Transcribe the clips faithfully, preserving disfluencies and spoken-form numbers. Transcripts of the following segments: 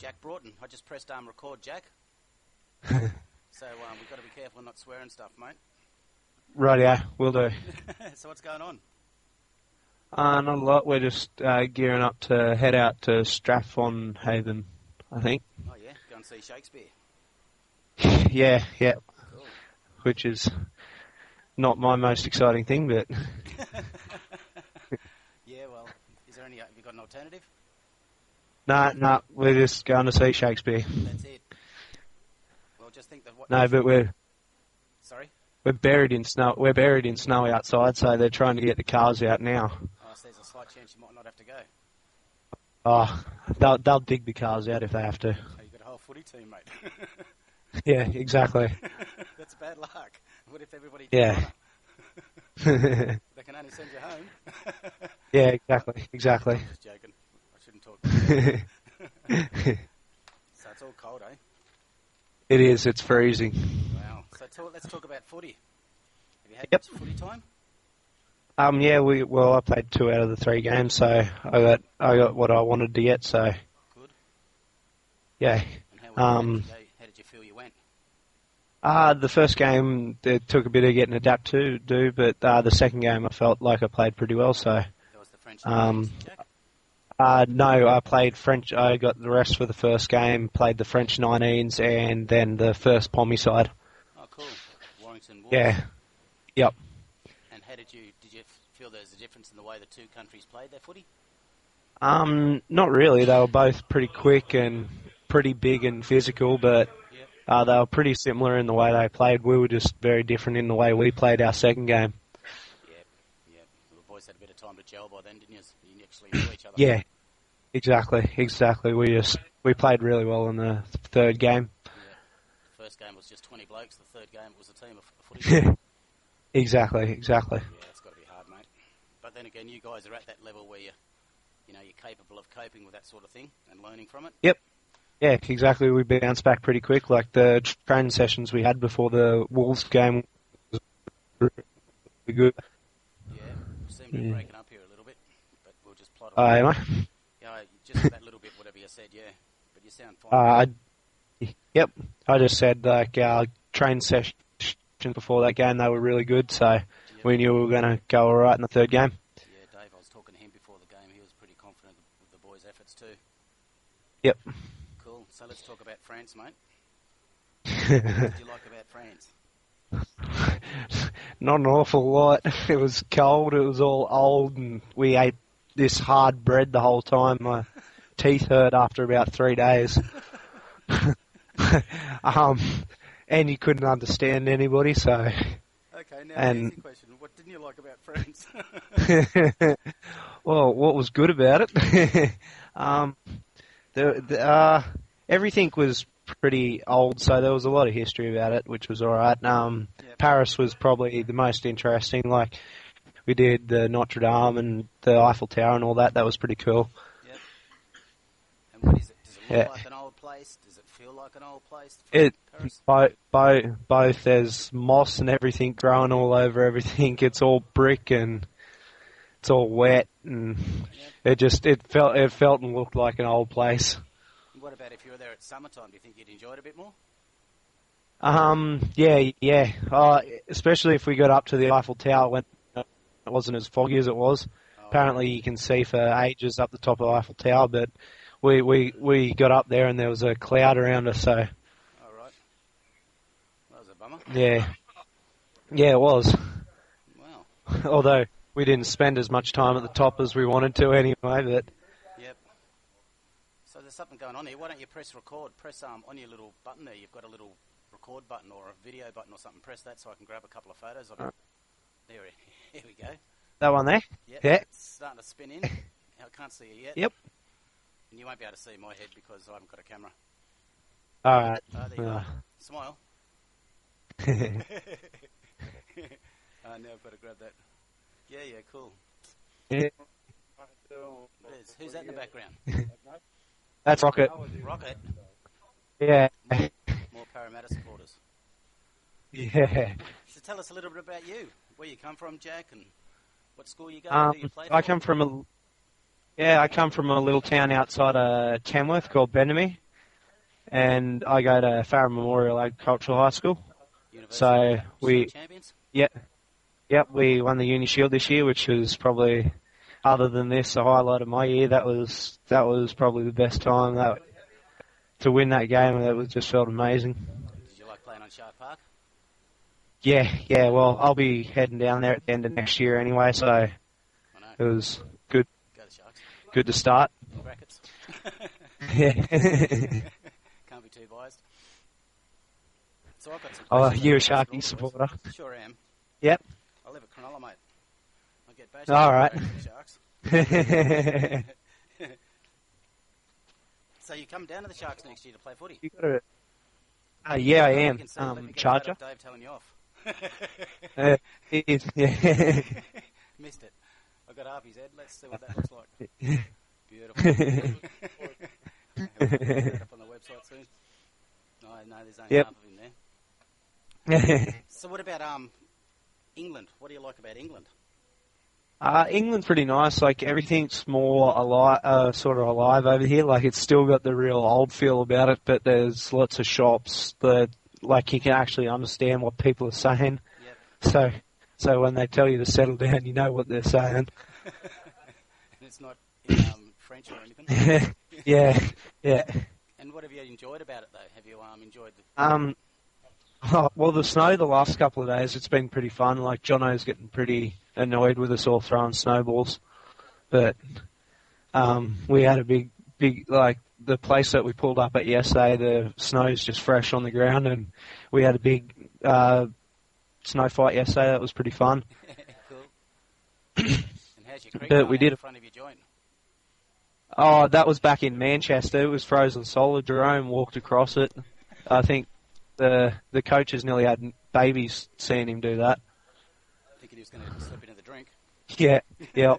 Jack Broughton. I just pressed um, record, Jack. so um, we've got to be careful and not swear and stuff, mate. Rightio, will do. So what's going on? Uh, not a lot. We're just uh, gearing up to head out to Stratford-on-Avon, I think. Oh, yeah? Go and see Shakespeare. yeah, yeah. Cool. Which is not my most exciting thing, but... yeah, well, is there any... Have you got an alternative? No, nah, no, nah, we're just going to see Shakespeare. That's it. Well, just think that what... No, but we're... Sorry? We're buried in snow. We're buried in snow outside, so they're trying to get the cars out now. Oh, so there's a slight chance you might not have to go. Oh, they'll they'll dig the cars out if they have to. Oh, you've got a whole footy team, mate. yeah, exactly. That's bad luck. What if everybody... Yeah. They can only send you home. yeah, exactly, exactly. I'm just joking. I shouldn't talk about that. So it's all cold, eh? It is. It's freezing. Wow. So talk, let's talk about footy. Have you had Yep. much footy time? Um. Yeah. We well, I played two out of the three games, so I got I got what I wanted to get. So. Good. Yeah. And how, Um. how, did you go, how did you feel you went? Uh, the first game it took a bit of getting adapt to do, but uh, the second game I felt like I played pretty well. So. That was the French Um. games, Jack? Uh, no, I played French. I got the rest for the first game. Played the French nineteens and then the first Pommy side. Oh, cool. Warrington Wolves. Yeah. Yep. And how did you did you feel there was a difference in the way the two countries played their footy? Um, not really. They were both pretty quick and pretty big and physical, but Yep. uh, they were pretty similar in the way they played. We were just very different in the way we played our second game. Yep. Yep. Well, the boys had a bit of time to gel by then, didn't you? You actually knew each other. Yeah. Exactly. Exactly. We just we played really well in the third game. Yeah. The first game was just twenty blokes. The third game was a team of footy. exactly. Exactly. Yeah, it's got to be hard, mate. But then again, you guys are at that level where you, you know, you're capable of coping with that sort of thing and learning from it. Yep. Yeah, exactly. We bounced back pretty quick. Like the training sessions we had before the Wolves game was really good. Yeah, we seem to be Yeah. breaking up here a little bit, but we'll just plot Uh, on. am I? Yeah, just that little bit, whatever you said, yeah. But you sound fine. Uh, I, yep. I just said like our train sessions before that game they were really good, so Yep. we knew we were going to go all right in the third game. Yeah, Dave, I was talking to him before the game. He was pretty confident with the boys' efforts too. Yep. Cool. So let's talk about France, mate. What did you like about France? Not an awful lot. It was cold. It was all old, and we ate this hard bread the whole time. My teeth hurt after about three days. um, and you couldn't understand anybody, so. Okay, now And- easy question. What didn't you like about France? Well, what was good about it? um, the, the, uh, everything was pretty old, so there was a lot of history about it, which was all right. Um, Yep. Paris was probably the most interesting. Like we did the Notre Dame and the Eiffel Tower and all that. That was pretty cool. Yep. And what is it? Does it look Yeah. like an old place? Does it feel like an old place? It Paris? bo- bo- both there's moss and everything growing all over everything. It's all brick and it's all wet, and it just it felt it felt and looked like an old place. What about if you were there at summertime? Do you think you'd enjoy it a bit more? Um, yeah, yeah. Uh, especially if we got up to the Eiffel Tower when it wasn't as foggy as it was. Oh, Apparently, you can see for ages up the top of Eiffel Tower, but we we we got up there and there was a cloud around us. So all right. That was a bummer. yeah, yeah, it was. Wow. Although we didn't spend as much time at the top as we wanted to anyway. But Yep. So there's something going on here. Why don't you press record? Press um on your little button there. You've got a little record button or a video button or something. Press that so I can grab a couple of photos of it. There, we- here we go. that one there. Yep. Yeah. It's starting to spin in. I can't see you yet. Yep. And you won't be able to see my head because I haven't got a camera. All right. Oh, there you Uh, go. Smile. Oh, now I've got to grab that. Yeah, yeah, cool. yeah. There's, who's that in the background? That's Rocket. Rocket. Yeah. More Parramatta supporters. Yeah. So tell us a little bit about you. Where you come from, Jack, and what school you go to, Um, who you play I for? come from a yeah, I come from a little town outside of Tamworth called Benamy. and I go to Farrer Memorial Agricultural High School. University So we, champions? yeah, yep, we won the Uni Shield this year, which was probably, other than this, a highlight of my year. That was that was probably the best time that to win that game. That was just felt amazing. Did you like playing on Shark Park? Yeah, yeah. Well, I'll be heading down there at the end of next year anyway, so it was good. Go the Sharks. Good to start. In brackets. Yeah. Can't be too biased. So I've got some Oh, questions you're a about Sharky basketball, supporter. boys. Sure am. Yep. I live at Cronulla, mate. I get bashed. All right. Sharks. So you come down to the Sharks next year to play footy? You got to. Uh, yeah, I Oh, am. can see, let Um, me get a Charger. photo of Dave telling you off. Uh, it is, yeah. Missed it. I got half his head. Let's see what that looks like. Beautiful. We'll put that up on the website soon. No, no, there's only Yep. half of him there. So what about um England? What do you like about England? Uh, England's pretty nice. Like, everything's more alive, uh, sort of alive over here. Like, it's still got the real old feel about it, but there's lots of shops that, like, you can actually understand what people are saying. Yep. So, so when they tell you to settle down, you know what they're saying. And it's not in um, French or anything. Yeah, yeah. And what have you enjoyed about it, though? Have you um, enjoyed the... Um, oh, well, the snow the last couple of days, it's been pretty fun. Like, Jono's getting pretty annoyed with us all throwing snowballs. But um, we had a big, big, like, the place that we pulled up at yesterday, the snow's just fresh on the ground, and we had a big uh, snow fight yesterday. That was pretty fun. Cool. And how's your creek But going we out did in a- front of your joint? Oh, that was back in Manchester. It was frozen solid. Jerome walked across it. I think the the coaches nearly had babies seeing him do that. Thinking he was going to slip into the drink. Yeah, yeah.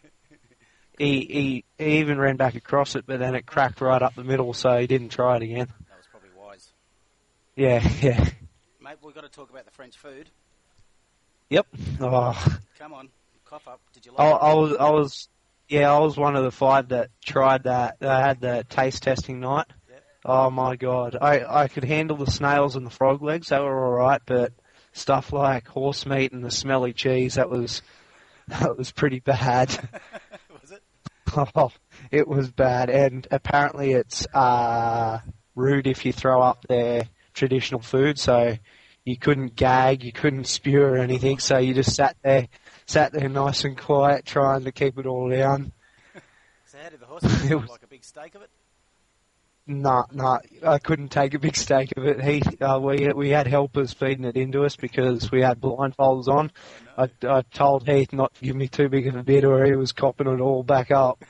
he, he he even ran back across it, but then it cracked right up the middle, so he didn't try it again. That was probably wise. Yeah, yeah. Mate, we've got to talk about the French food. Yep. Oh, Come on, cough up. Did you I, like I it? was I was yeah I was one of the five that tried that. They had the taste testing night. Yep. Oh my god, I I could handle the snails and the frog legs. They were all right, but stuff like horse meat and the smelly cheese, that was that was pretty bad. Was it? Oh, it was bad, and apparently it's uh, rude if you throw up their traditional food. So you couldn't gag, you couldn't spew or anything. So you just sat there, sat there nice and quiet, trying to keep it all down. So how did the horse meat It look was- like? A big steak of it? Nah, nah, I couldn't take a big steak of it. He, uh, we we had helpers feeding it into us because we had blindfolds on. Oh, no. I, I told Heath not to give me too big of a bit, or he was copping it all back up.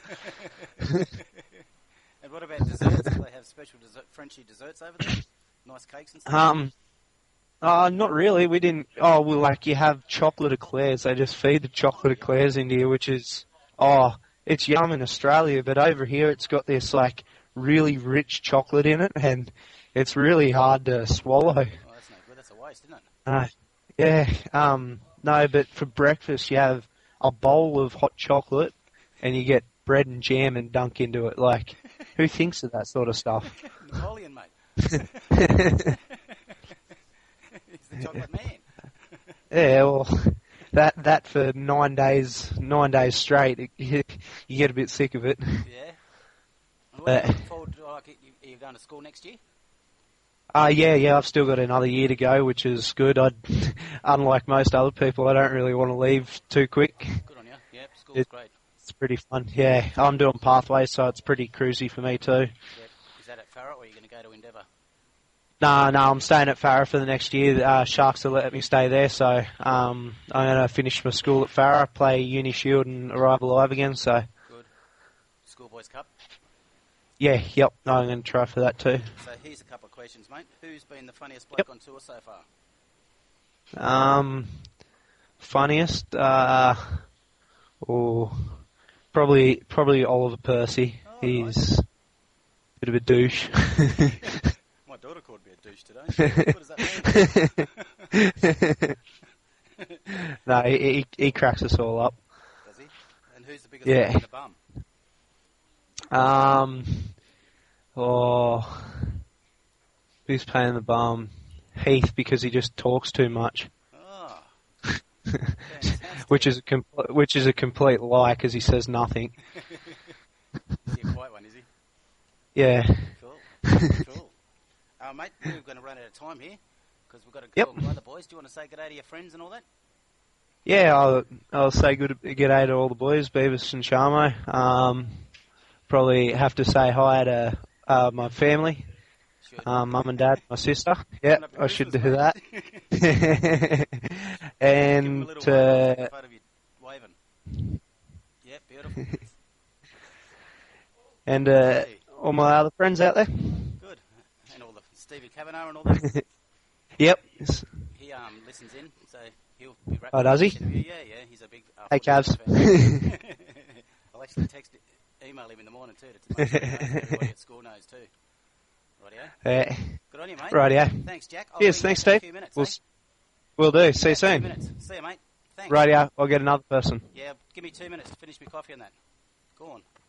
And what about desserts? Do they have special dessert, Frenchy desserts over there? Nice cakes and stuff? Um, uh, not really. We didn't. Oh, well, like you have chocolate eclairs. They just feed the chocolate eclairs into you, which is oh, it's yum in Australia, but over here it's got this like really rich chocolate in it, and it's really hard to swallow. Oh, that's no good. That's a waste, isn't it? Uh, yeah. Um. No, but for breakfast you have a bowl of hot chocolate, and you get bread and jam and dunk into it. Like, who thinks of that sort of stuff? Napoleon, mate. He's the chocolate man. Yeah, well, that that for nine days, nine days straight, it, you, you get a bit sick of it. Yeah. And what are you Uh, looking forward to? Like, you, are you going to school next year? Uh, yeah, yeah, I've still got another year to go, which is good. I, unlike most other people, I don't really want to leave too quick. Good on you. Yep, school's It- great. It's pretty fun. Yeah, I'm doing pathway, so it's pretty cruisy for me too. Yep. Is that at Farrer or are you going to go to Endeavour? No, no, I'm staying at Farrer for the next year. Uh, Sharks will let me stay there, so um, I'm going to finish my school at Farrer, play Uni Shield and arrive alive again. So Good. Schoolboys Cup. yeah, yep, I'm going to try for that too. So here's a couple of questions, mate. Who's been the funniest bloke Yep. on tour so far? Um, funniest, uh, oh, probably probably Oliver Percy. Oh, He's a bit of a douche. My daughter called me a douche today. What does that mean? No, he, he he cracks us all up. Does he? And who's the biggest Yeah. bloke in the bum? Um, oh, He's paying the bum. Heath because he just talks too much. Oh. which is a compl- which is a complete lie because he says nothing. Is he a quiet one, is he? Yeah. Cool. Cool. Uh, mate, we're going to run out of time here because we've got to go Yep. and buy the boys. Do you want to say good day to your friends and all that? Yeah, I'll, I'll say good g'day to all the boys, Beavis and Sharmo. Um, probably have to say hi to uh, my family, Should. um, mum and dad, my sister. Yeah, Coming up to I should do Christmas, that. Give him a and little wave. I'll take a uh, photo of you waving. Yeah, beautiful. and uh, all my other friends out there. Good. And all the Stevie Kavanagh and all that. Yep. He um listens in, so he'll be wrapping Oh, does he? this interview. Yeah, yeah, he's a big. Uh, Hey, football Cavs. fan. I'll actually text, email him in the morning too to make sure he knows, everybody at school knows too. Rightio. Yeah. Good on you, mate. Rightio. Thanks, Jack. I'll Yes, ring you thanks, back in a Steve. few minutes, We'll, eh? s- we'll do. See you Yeah, Two soon. minutes. See you, mate. Thanks. Rightio. I'll get another person. Yeah, give me two minutes to finish my coffee on that. Go on.